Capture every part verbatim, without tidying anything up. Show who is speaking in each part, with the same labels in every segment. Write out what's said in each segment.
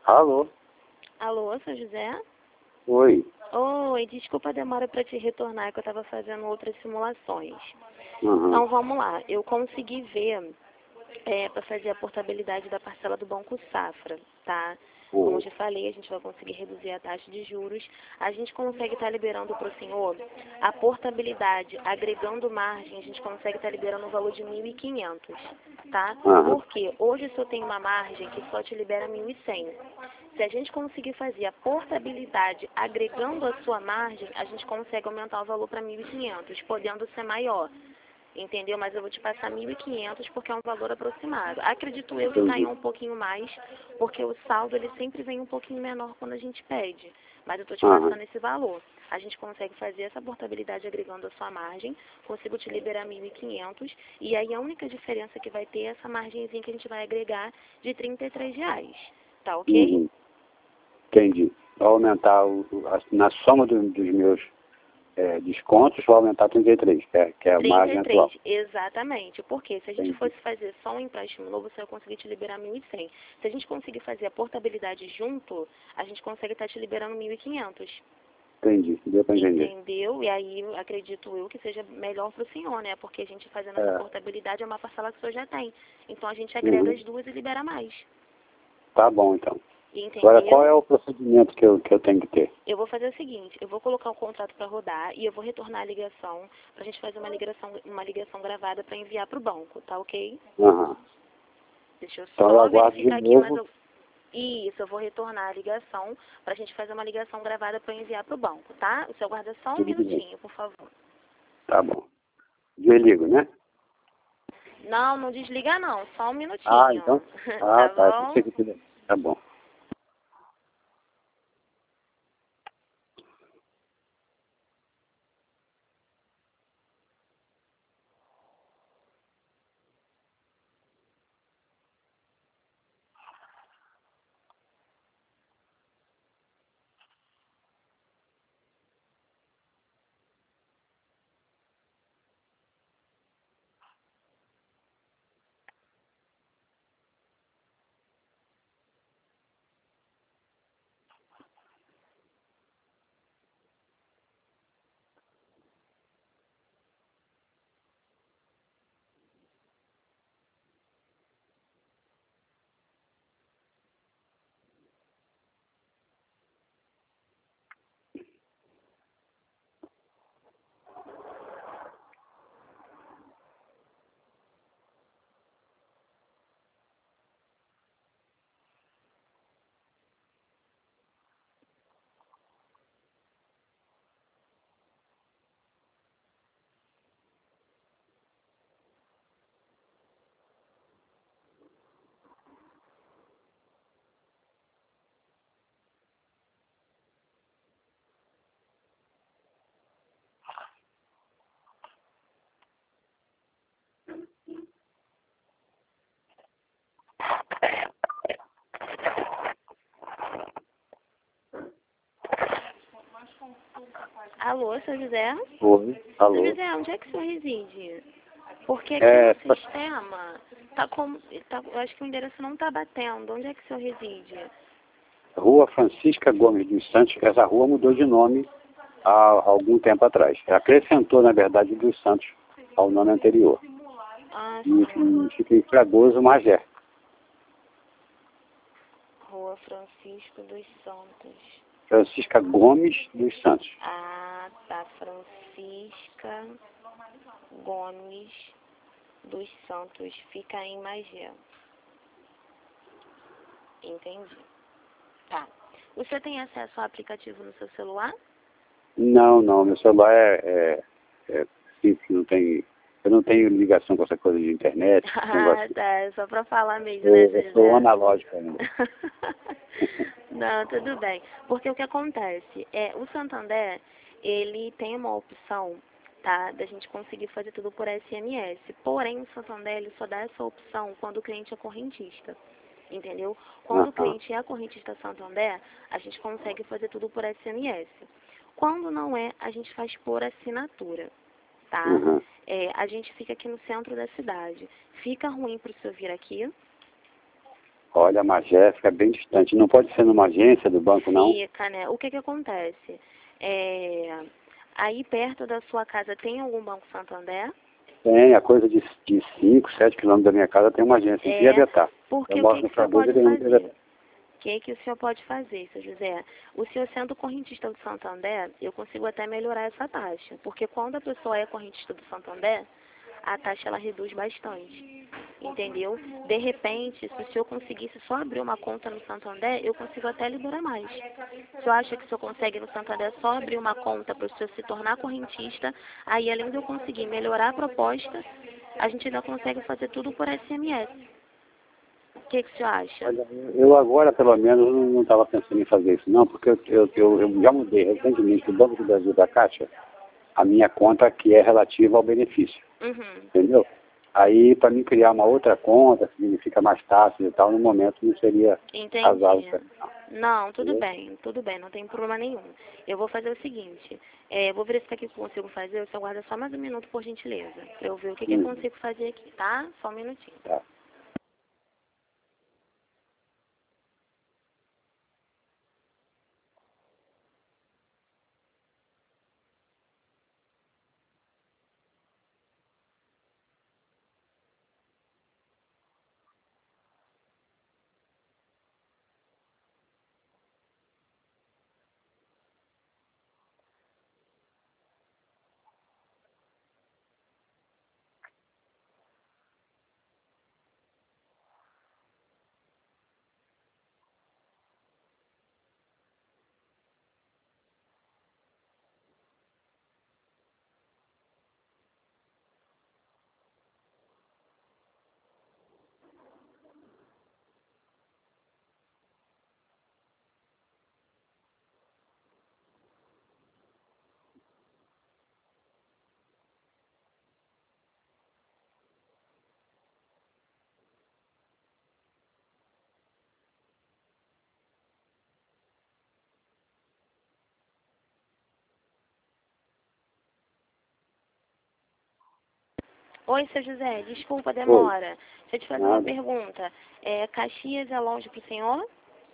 Speaker 1: Alô?
Speaker 2: Alô, seu José?
Speaker 1: Oi.
Speaker 2: Oi, desculpa a demora para te retornar, que eu estava fazendo outras simulações.
Speaker 1: Uhum.
Speaker 2: Então, vamos lá. Eu consegui ver é, para fazer a portabilidade da parcela do Banco Safra, tá? Como
Speaker 1: Uhum.
Speaker 2: eu te falei, a gente vai conseguir reduzir a taxa de juros. A gente consegue estar liberando para o senhor a portabilidade, agregando margem, a gente consegue estar liberando o valor de mil e quinhentos, tá?
Speaker 1: Uhum.
Speaker 2: Porque hoje o senhor tem uma margem que só te libera mil e cem. Se a gente conseguir fazer a portabilidade agregando a sua margem, a gente consegue aumentar o valor para mil e quinhentos, podendo ser maior. Entendeu? Mas eu vou te passar mil e quinhentos porque é um valor aproximado. Acredito eu que caiu
Speaker 1: Entendi.
Speaker 2: um pouquinho mais, porque o saldo ele sempre vem um pouquinho menor quando a gente pede. Mas eu estou te
Speaker 1: Uhum.
Speaker 2: passando esse valor. A gente consegue fazer essa portabilidade agregando a sua margem, consigo te liberar mil e quinhentos, e aí a única diferença que vai ter é essa margenzinha que a gente vai agregar de trinta e três reais. Tá ok?
Speaker 1: Uhum. Entendi. Vai aumentar o, o- a- na soma do- dos meus é, descontos, vai aumentar trinta e três, que é, que é a margem atual.
Speaker 2: trinta e três, exatamente. Porque se a gente
Speaker 1: Entendi.
Speaker 2: fosse fazer só um empréstimo novo, você vai conseguir te liberar mil e cem. Se a gente conseguir fazer a portabilidade junto, a gente consegue estar te liberando mil e quinhentos.
Speaker 1: Entendi. Deu para entender.
Speaker 2: Entendeu? E aí, eu acredito eu que seja melhor para o senhor, né? Porque a gente fazendo essa
Speaker 1: É.
Speaker 2: portabilidade é uma parcela que o senhor já tem. Então, a gente agrega
Speaker 1: Uhum.
Speaker 2: as duas e libera mais.
Speaker 1: Tá bom, então. Agora, qual
Speaker 2: Entendeu?
Speaker 1: é o procedimento que eu, que eu tenho que ter?
Speaker 2: Eu vou fazer o seguinte, eu vou colocar o contrato para rodar e eu vou retornar a ligação para a gente fazer uma ligação, uma ligação gravada para enviar para o banco, tá ok?
Speaker 1: Uhum.
Speaker 2: Deixa eu
Speaker 1: Então, eu
Speaker 2: só
Speaker 1: aguardo de
Speaker 2: verificar aqui, mas
Speaker 1: novo.
Speaker 2: eu... Isso, eu vou retornar a ligação para a gente fazer uma ligação gravada para enviar para o banco, tá? O senhor aguarda só um
Speaker 1: Tudo bem.
Speaker 2: minutinho, por favor.
Speaker 1: Tá bom. Desligo, né?
Speaker 2: Não, não desliga não, só um minutinho.
Speaker 1: Ah, então. Ah,
Speaker 2: Tá
Speaker 1: tá.
Speaker 2: bom?
Speaker 1: Pensei que tudo- Tá bom.
Speaker 2: Alô, seu José?
Speaker 1: Oi.
Speaker 2: Seu
Speaker 1: Alô.
Speaker 2: José, onde é que o senhor reside? Porque aqui
Speaker 1: É,
Speaker 2: no sistema, tá como, tá, eu acho que o endereço não tá batendo. Onde é que o senhor reside?
Speaker 1: Rua Francisca Gomes dos Santos. Essa rua mudou de nome há algum tempo atrás. Acrescentou, na verdade, dos Santos ao nome anterior.
Speaker 2: Ah,
Speaker 1: E,
Speaker 2: sim.
Speaker 1: e fica em Fragoso, Magé.
Speaker 2: Rua Francisco dos Santos.
Speaker 1: Francisca Gomes dos Santos.
Speaker 2: Ah, tá. Francisca Gomes dos Santos. Fica em Magé. Entendi. Tá. O senhor tem acesso ao aplicativo no seu celular?
Speaker 1: Não, não. Meu celular é, é, é simples, não tem... Eu não tenho ligação com essa coisa de internet. esse
Speaker 2: Ah,
Speaker 1: negócio.
Speaker 2: tá. É só pra falar mesmo, né,
Speaker 1: Eu,
Speaker 2: seu
Speaker 1: eu sou
Speaker 2: José?
Speaker 1: analógico ainda.
Speaker 2: Não, tudo bem. Porque o que acontece é, o Santander, ele tem uma opção, tá, da gente conseguir fazer tudo por S M S. Porém, o Santander, ele só dá essa opção quando o cliente é correntista. Entendeu? Quando o
Speaker 1: Aham.
Speaker 2: cliente é correntista Santander, a gente consegue fazer tudo por S M S. Quando não é, a gente faz por assinatura, tá?
Speaker 1: Uhum.
Speaker 2: É, a gente fica aqui no centro da cidade. Fica ruim para o senhor vir aqui?
Speaker 1: Olha, a Magé fica bem distante. Não pode ser numa agência do banco, não?
Speaker 2: Fica, né? O que que acontece? É, aí perto da sua casa tem algum Banco Santander?
Speaker 1: Tem, a coisa de de cinco, sete quilômetros da minha casa tem uma agência em
Speaker 2: É,
Speaker 1: Piabetá.
Speaker 2: porque
Speaker 1: Eu
Speaker 2: o
Speaker 1: moro
Speaker 2: que
Speaker 1: no
Speaker 2: que o senhor
Speaker 1: Fragoso e
Speaker 2: pode
Speaker 1: ele é em
Speaker 2: fazer?
Speaker 1: Piabetá.
Speaker 2: O que que o senhor pode fazer, seu José? O senhor sendo correntista do Santander, eu consigo até melhorar essa taxa. Porque quando a pessoa é correntista do Santander, a taxa ela reduz bastante. Entendeu? De repente, se o senhor conseguisse só abrir uma conta no Santander, eu consigo até liberar mais. O senhor acha que o senhor consegue no Santander só abrir uma conta para o senhor se tornar correntista, aí além de eu conseguir melhorar a proposta, a gente ainda consegue fazer tudo por S M S. O que, que o senhor acha?
Speaker 1: Olha, eu agora, pelo menos, não estava pensando em fazer isso, não, porque eu, eu, eu, eu já mudei recentemente do Banco do Brasil da Caixa a minha conta que é relativa ao benefício,
Speaker 2: Uhum.
Speaker 1: entendeu? Aí, para mim criar uma outra conta, que significa mais taxas e tal, no momento não seria razoável.
Speaker 2: Entendi. Não, tudo bem, tudo bem, não tem problema nenhum. Eu vou fazer o seguinte, é, eu vou verificar o que eu consigo fazer, eu só aguarda só mais um minuto, por gentileza, para eu ver o que, que eu
Speaker 1: Hum,
Speaker 2: consigo fazer aqui, tá? Só um minutinho.
Speaker 1: tá.
Speaker 2: Oi, seu José, desculpa a
Speaker 1: Oi,
Speaker 2: demora. Deixa eu te fazer uma
Speaker 1: nada.
Speaker 2: pergunta. É, Caxias é longe para o senhor?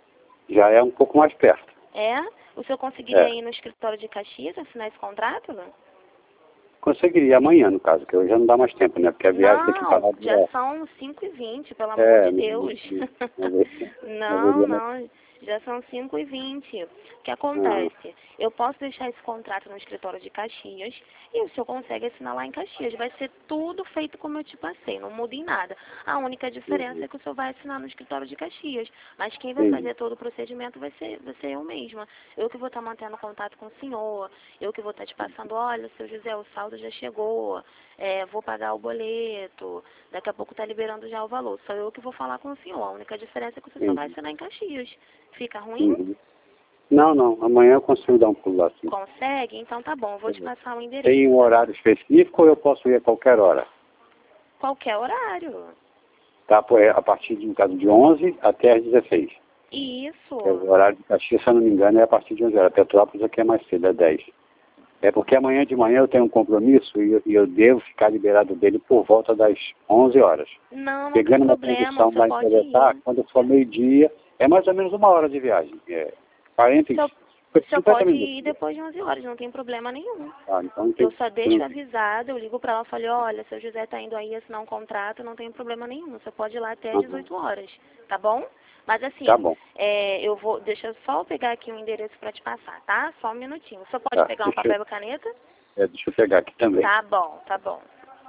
Speaker 1: Já é um pouco mais perto.
Speaker 2: É? O senhor conseguiria
Speaker 1: É.
Speaker 2: ir no escritório de Caxias assinar esse contrato?
Speaker 1: Conseguiria amanhã, no caso, que hoje já não dá mais tempo, né? Porque a viagem tem que
Speaker 2: Não,
Speaker 1: parar
Speaker 2: já
Speaker 1: de...
Speaker 2: são cinco e vinte, pelo amor
Speaker 1: É,
Speaker 2: de
Speaker 1: não,
Speaker 2: Deus.
Speaker 1: não, não, não
Speaker 2: Não,
Speaker 1: veria mais.
Speaker 2: não, já são cinco e vinte. O que
Speaker 1: Ah,
Speaker 2: acontece? Eu posso deixar esse contrato no escritório de Caxias e o senhor consegue assinar lá em Caxias. Vai ser tudo feito como eu te passei, não muda em nada. A única diferença
Speaker 1: uhum,
Speaker 2: é que o senhor vai assinar no escritório de Caxias. Mas quem vai
Speaker 1: entendi.
Speaker 2: fazer todo o procedimento vai ser, vai ser eu mesma. Eu que vou estar mantendo contato com o senhor, eu que vou estar te passando, olha, seu José, o saldo já chegou, é, vou pagar o boleto, daqui a pouco está liberando já o valor. Sou eu que vou falar com o senhor. A única diferença é que o senhor só vai
Speaker 1: Entendi.
Speaker 2: assinar em Caxias. Fica ruim?
Speaker 1: Uhum. Não, não, amanhã eu consigo dar um pulo lá, sim.
Speaker 2: Consegue? Então tá bom, eu vou te passar o
Speaker 1: Tem um
Speaker 2: endereço.
Speaker 1: horário específico ou eu posso ir a qualquer hora?
Speaker 2: Qualquer horário.
Speaker 1: Tá, pô, é a partir de, no caso, de onze até às dezesseis.
Speaker 2: Isso.
Speaker 1: É o horário de Caxias, se eu não me engano, é a partir de onze horas. Petrópolis aqui é mais cedo, é dez. É porque amanhã de manhã eu tenho um compromisso e eu, e eu devo ficar liberado dele por volta das onze horas.
Speaker 2: Não, não tem
Speaker 1: Pegando uma
Speaker 2: problema, o
Speaker 1: condução
Speaker 2: senhor
Speaker 1: lá em
Speaker 2: pode
Speaker 1: Peretá,
Speaker 2: ir.
Speaker 1: quando for meio-dia, é mais ou menos uma hora de viagem. É quarenta,
Speaker 2: O senhor, o senhor
Speaker 1: cinquenta
Speaker 2: pode
Speaker 1: minutos.
Speaker 2: ir depois de onze horas, não tem problema nenhum.
Speaker 1: Ah, então não
Speaker 2: Eu
Speaker 1: tem,
Speaker 2: só deixo
Speaker 1: não,
Speaker 2: avisado, eu ligo pra ela e falei, olha, seu José tá indo aí assinar um contrato, não tem problema nenhum. Você pode ir lá até às
Speaker 1: uhum.
Speaker 2: dezoito horas, tá bom? Mas
Speaker 1: Tá
Speaker 2: assim,
Speaker 1: bom.
Speaker 2: é, eu vou, deixa eu só pegar aqui o endereço pra te passar, tá? Só um minutinho. Você pode
Speaker 1: Tá,
Speaker 2: pegar um
Speaker 1: deixa eu,
Speaker 2: papel e caneta?
Speaker 1: é, deixa eu pegar aqui também.
Speaker 2: Tá bom, tá bom.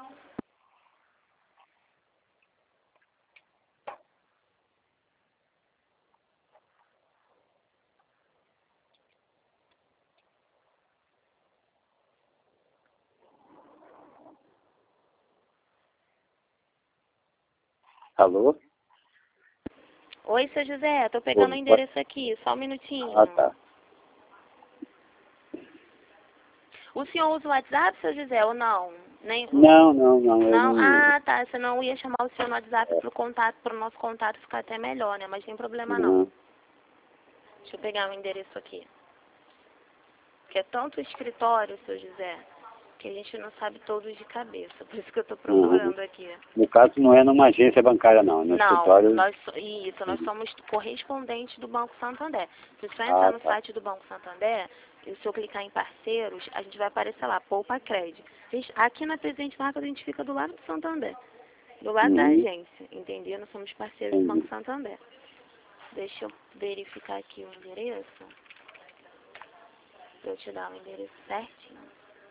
Speaker 1: Alô?
Speaker 2: Oi, seu José, tô pegando o
Speaker 1: Oi, pode-
Speaker 2: endereço aqui, só um minutinho.
Speaker 1: Ah, tá.
Speaker 2: O senhor usa o WhatsApp, seu José, ou não? Nem...
Speaker 1: Não, não, não, eu
Speaker 2: Não?
Speaker 1: não uso.
Speaker 2: Ah, tá. Você não ia chamar o senhor no WhatsApp pro contato, pro nosso contato ficar até melhor, né? Mas sem problema não.
Speaker 1: Não.
Speaker 2: Deixa eu pegar o endereço aqui. Que é tanto o escritório, seu José. que a gente não sabe todos de cabeça, por isso que eu estou procurando uhum. aqui.
Speaker 1: No caso, não é numa agência bancária, não. No
Speaker 2: não,
Speaker 1: escritório...
Speaker 2: nós, isso, nós somos correspondentes do Banco Santander. Se o senhor entrar ah, no tá. site do Banco Santander, e se eu clicar em parceiros, a gente vai aparecer lá, Poupa Crédito. Aqui na Presidente Vargas a gente fica do lado do Santander, do lado uhum. da agência, entendeu? Nós somos parceiros uhum. do Banco Santander. Deixa eu verificar aqui o endereço. Vou te dar o endereço certinho.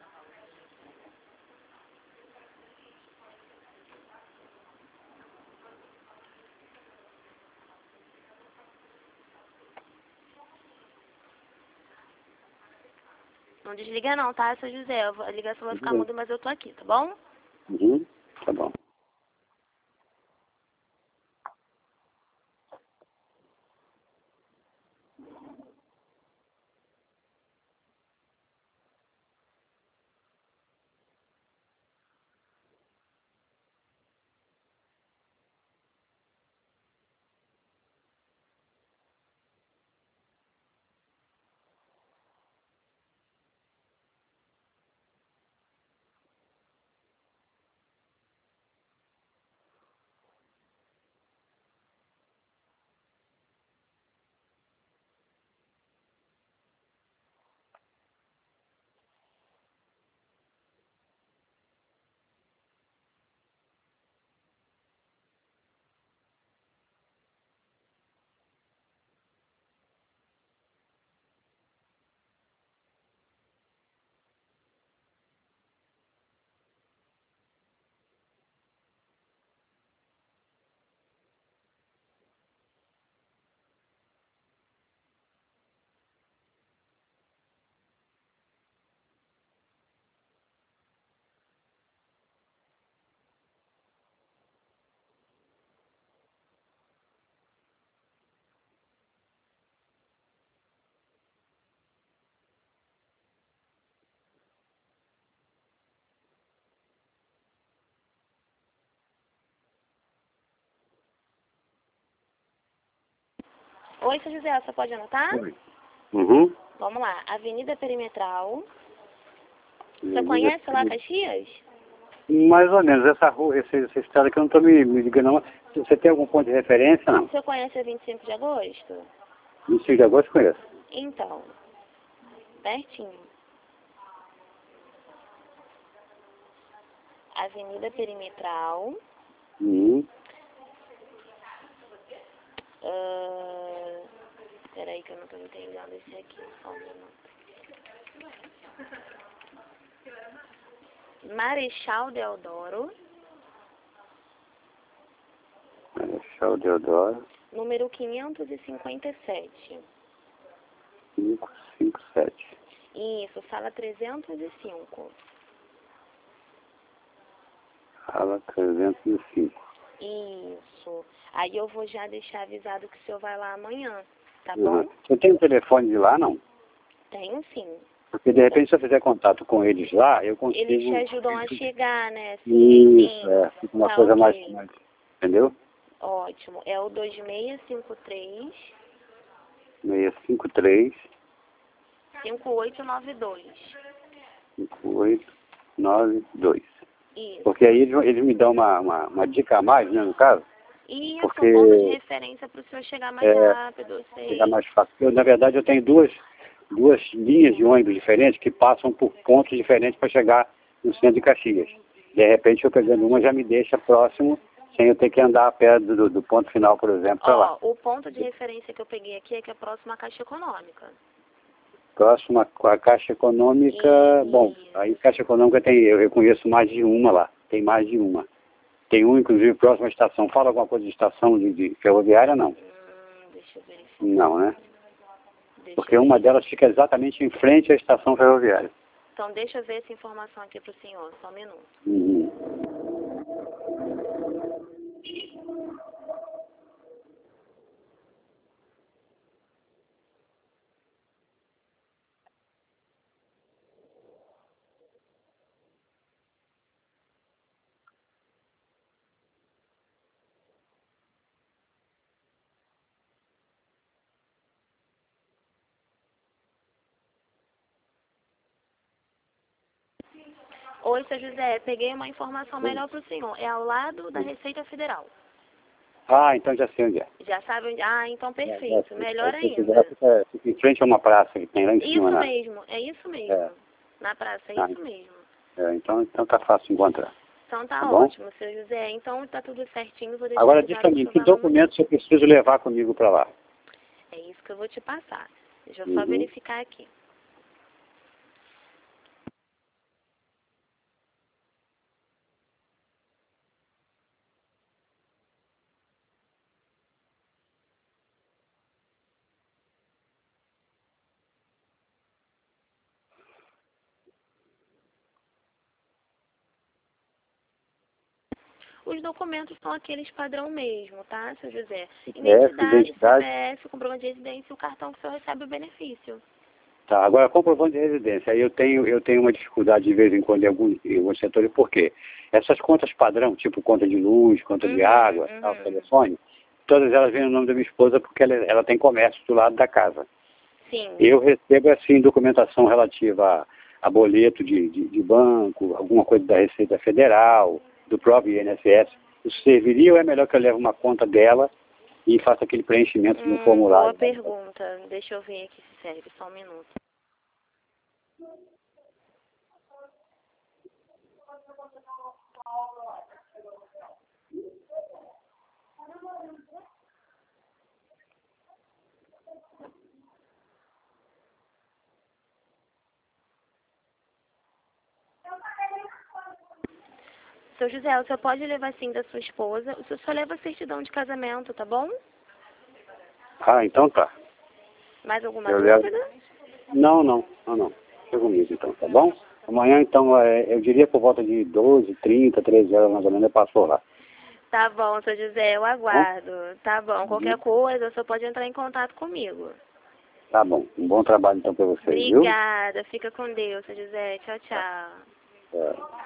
Speaker 2: Não desliga não, tá, seu José? A ligação vai ficar muda, mas eu tô aqui, tá bom?
Speaker 1: Uhum, tá bom.
Speaker 2: Oi, seu José, você pode anotar?
Speaker 1: Oi. Uhum.
Speaker 2: Vamos lá, Avenida Perimetral.
Speaker 1: Avenida
Speaker 2: Você conhece
Speaker 1: Perimetral.
Speaker 2: lá Caxias?
Speaker 1: Mais ou menos, essa rua, essa, essa estrada que eu não estou me, me ligando não. Você tem algum ponto de referência, não?
Speaker 2: Você conhece a vinte e cinco de agosto?
Speaker 1: vinte e cinco de agosto conheço.
Speaker 2: Então, pertinho. Avenida Perimetral.
Speaker 1: Uhum.
Speaker 2: Uh, peraí que eu não estou entendendo esse aqui, só um minuto. Marechal Deodoro.
Speaker 1: Marechal Deodoro.
Speaker 2: Número quinhentos e cinquenta e sete.
Speaker 1: quinhentos e cinquenta e sete.
Speaker 2: Isso, sala trezentos e cinco.
Speaker 1: Sala trezentos e cinco.
Speaker 2: Isso. Aí eu vou já deixar avisado que o senhor vai lá amanhã, tá
Speaker 1: Uhum.
Speaker 2: bom?
Speaker 1: Você tem o telefone de lá, não?
Speaker 2: Tenho sim.
Speaker 1: Porque de repente se eu fizer contato com eles lá, eu consigo...
Speaker 2: Eles te ajudam a chegar, né? Sim,
Speaker 1: Isso,
Speaker 2: sim.
Speaker 1: é. Fica uma
Speaker 2: Tá
Speaker 1: coisa
Speaker 2: ok.
Speaker 1: mais, mais... Entendeu?
Speaker 2: Ótimo. É o dois seis cinco três,
Speaker 1: seis cinco três,
Speaker 2: cinco oito nove dois.
Speaker 1: cinco oito nove dois.
Speaker 2: Isso.
Speaker 1: Porque aí eles, eles me dão uma, uma, uma dica a mais, né, no caso?
Speaker 2: Isso,
Speaker 1: Porque
Speaker 2: um ponto de referência para o senhor chegar mais
Speaker 1: é,
Speaker 2: rápido, eu sei.
Speaker 1: chegar mais fácil. Eu, na verdade, eu tenho duas, duas linhas de ônibus diferentes que passam por pontos diferentes para chegar no centro de Caxias. De repente, eu pegando uma já me deixa próximo, sem eu ter que andar a pé do, do ponto final, por exemplo, para lá.
Speaker 2: Ó, o ponto de referência que eu peguei aqui é que é próximo à Caixa Econômica.
Speaker 1: Próximo à Caixa Econômica,
Speaker 2: Isso.
Speaker 1: bom, aí Caixa Econômica tem, eu reconheço mais de uma lá, tem mais de uma. Tem um, inclusive, próximo à estação. Fala alguma coisa de estação de, de ferroviária, não?
Speaker 2: Hum, deixa eu verificar.
Speaker 1: Não, né?
Speaker 2: Deixa
Speaker 1: Porque
Speaker 2: eu
Speaker 1: uma
Speaker 2: verificar.
Speaker 1: delas fica exatamente em frente à estação ferroviária.
Speaker 2: Então, deixa eu ver essa informação aqui para o senhor, só um minuto.
Speaker 1: Uhum.
Speaker 2: Oi, seu José, peguei uma informação melhor para o senhor. É ao lado da Receita Federal.
Speaker 1: Ah, então já sei onde é.
Speaker 2: Já sabe onde? Ah, então
Speaker 1: É,
Speaker 2: perfeito.
Speaker 1: é,
Speaker 2: Melhor
Speaker 1: é,
Speaker 2: ainda.
Speaker 1: Fica, fica em frente a uma praça que tem lá em cima.
Speaker 2: Isso
Speaker 1: Né?
Speaker 2: mesmo, é isso mesmo.
Speaker 1: É.
Speaker 2: Na praça, é
Speaker 1: Ah,
Speaker 2: isso mesmo.
Speaker 1: é, então, então tá fácil de encontrar.
Speaker 2: Então tá,
Speaker 1: Tá bom?
Speaker 2: ótimo, seu José. Então tá tudo certinho, vou deixar
Speaker 1: Agora diz
Speaker 2: avisado
Speaker 1: pra
Speaker 2: que
Speaker 1: mim,
Speaker 2: o senhor
Speaker 1: que
Speaker 2: vai lá amanhã.
Speaker 1: documentos eu preciso levar comigo para lá?
Speaker 2: É isso que eu vou te passar. Deixa eu só
Speaker 1: Uhum.
Speaker 2: verificar aqui. Os documentos são aqueles padrão mesmo, tá, seu José?
Speaker 1: Essa
Speaker 2: Identidade,
Speaker 1: identidade.
Speaker 2: C P F, comprovante de residência e o cartão que o senhor recebe o benefício.
Speaker 1: Tá, agora comprovante de residência. Aí eu tenho, eu tenho uma dificuldade de vez em quando em alguns, em alguns setores, por quê? Essas contas padrão, tipo conta de luz, conta de
Speaker 2: Uhum,
Speaker 1: água,
Speaker 2: uhum.
Speaker 1: tal, telefone, todas elas vêm no nome da minha esposa porque ela, ela tem comércio do lado da casa.
Speaker 2: Sim.
Speaker 1: Eu recebo, assim, documentação relativa a, a boleto de, de, de banco, alguma coisa da Receita Federal, do próprio I N S S. Isso serviria ou é melhor que eu leve uma conta dela e faça aquele preenchimento no
Speaker 2: Hum,
Speaker 1: formulário?
Speaker 2: boa pergunta. Deixa eu ver aqui se serve, só um minuto. Seu José, o senhor pode levar sim da sua esposa. O senhor só leva a certidão de casamento, tá bom?
Speaker 1: Ah, então tá.
Speaker 2: Mais alguma
Speaker 1: Eu levo.
Speaker 2: dúvida?
Speaker 1: Não, não, não, não. Chega comigo então, tá bom? Amanhã, então, é, eu diria por volta de doze, trinta, treze horas mais ou menos, eu passo lá.
Speaker 2: Tá bom, seu José, eu
Speaker 1: Tá bom?
Speaker 2: aguardo. Tá bom, qualquer
Speaker 1: Uhum.
Speaker 2: coisa, o senhor pode entrar em contato comigo.
Speaker 1: Tá bom. Um bom trabalho então pra vocês, viu?
Speaker 2: Obrigada, fica com Deus, seu José. Tchau, tchau.
Speaker 1: É.